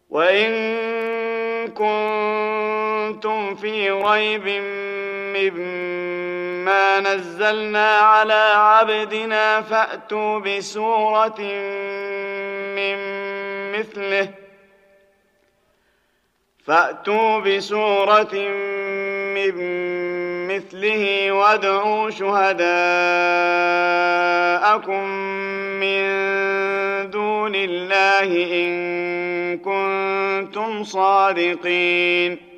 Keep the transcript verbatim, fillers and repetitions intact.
وإن كنتم في ريب مما نزلنا على عبدنا فأتوا بسورة من مثله فأتوا بسورة من مثله وادعوا شهداءكم من دون الله إن كنتم صادقين